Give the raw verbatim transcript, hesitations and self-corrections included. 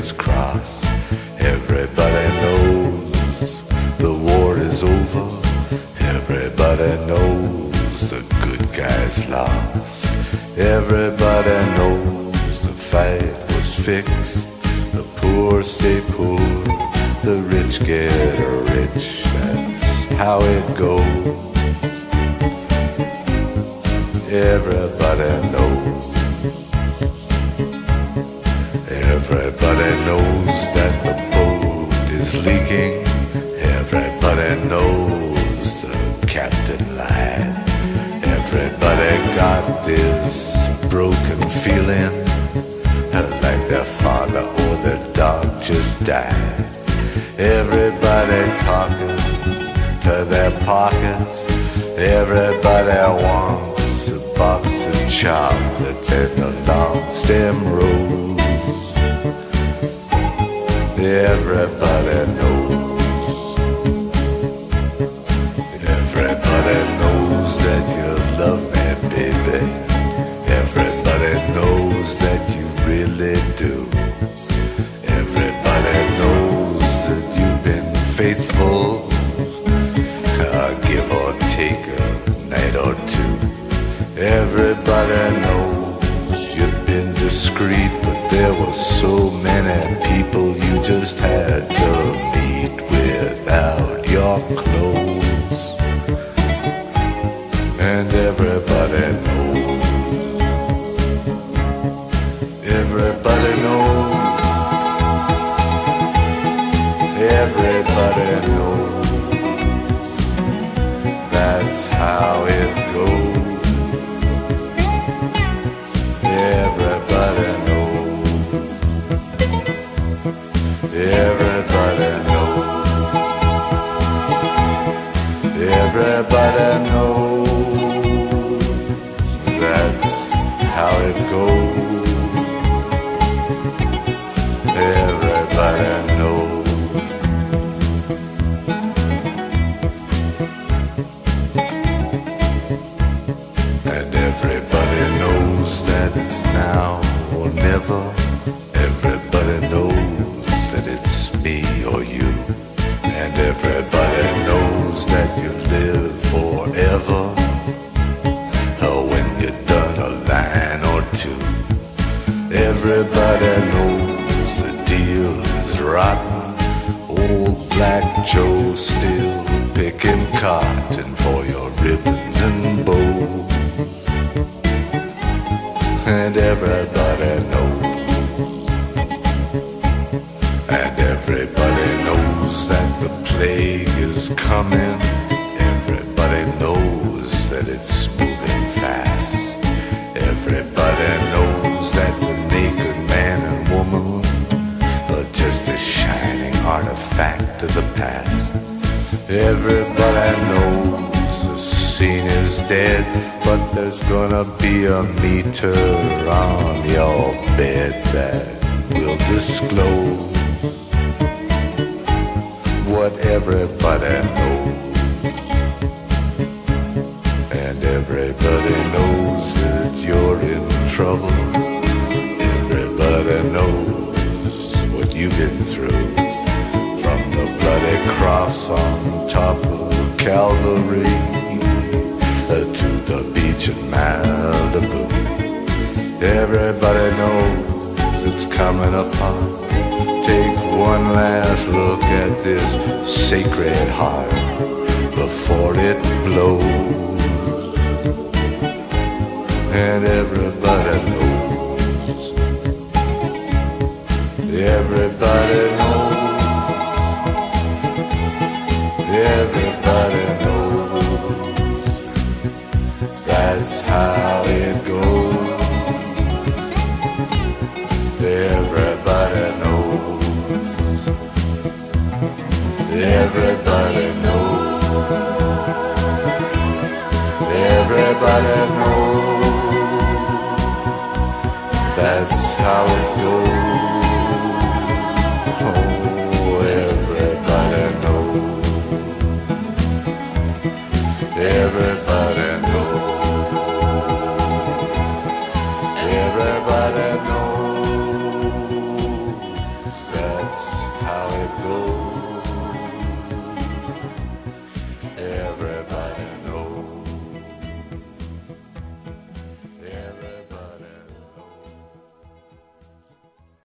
fingers crossed. Everybody knows the war is over. Everybody knows the good guys lost. Everybody knows the fight was fixed. The poor stay poor, the rich get rich. That's how it goes. Everybody knows. Everybody knows that the boat is leaking. Everybody knows the captain lied. Everybody got this broken feeling, like their father or their dog just died. Everybody talking to their pockets. Everybody wants a box of chocolates and a long stem rose. Everybody knows. Everybody knows that you love me, baby. Everybody knows that you really do. Everybody knows that you've been faithful, uh, give or take a night or two. Everybody knows you've been discreet, but there were so many people you just had to meet without your clothes. And everybody knows. Everybody knows. Everybody knows. That's how it goes. Everybody knows. Everybody knows. Everybody knows. That's how it goes. Everybody knows. And everybody knows that it's now or never. Everybody knows that it's me or you. And everybody knows that you live forever, or when you're done a line or two. Everybody knows the deal is rotten. Old Black Joe still picking cotton for your ribbons and bows. And everybody knows. And everybody knows that the plague is coming. Everybody knows that it's moving fast. Everybody knows that the naked man and woman are just a shining artifact of the past. Everybody knows the scene is dead, but there's gonna be a meter on your bed that will disclose what everybody knows. And everybody knows that you're in trouble. Everybody knows what you've been through, from the bloody cross on top of Calvary to the beach in Malibu. Everybody knows it's coming upon. Take one last look at this sacred heart before it blows. And everybody knows. Everybody knows. Everybody knows. That's how it goes. Everybody knows. Everybody knows. Everybody knows. That's how it goes.